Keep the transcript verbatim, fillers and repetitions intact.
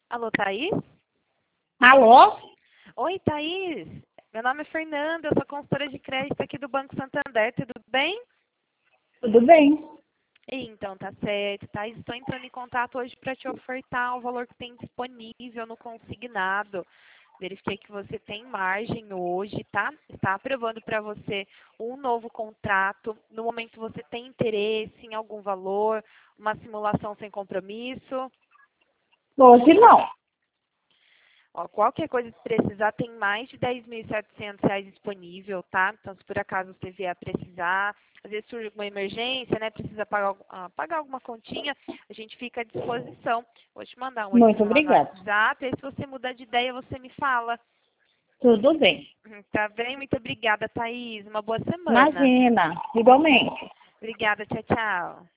Alô, Thaís? Alô? Oi, Thaís. Meu nome é Fernanda, eu sou consultora de crédito aqui do Banco Santander, tudo bem? Tudo bem? Então, tá certo. Thaís, estou entrando em contato hoje para te ofertar o valor que tem disponível no consignado. Verifiquei que você tem margem hoje, tá? Está aprovando para você um novo contrato. No momento, você tem interesse em algum valor, uma simulação sem compromisso? Hoje não. Ó, qualquer coisa que precisar, tem mais de dez mil e setecentos reais disponível, tá? Então, se por acaso você vier a precisar, às vezes surge alguma emergência, né? Precisa pagar, algu- ah, pagar alguma continha, a gente fica à disposição. Vou te mandar um Muito oizinho lá no obrigada. WhatsApp, aí se você mudar de ideia, você me fala. Tudo bem. Uhum, tá bem? Muito obrigada, Thaís. Uma boa semana. Imagina. Igualmente. Obrigada, tchau, tchau.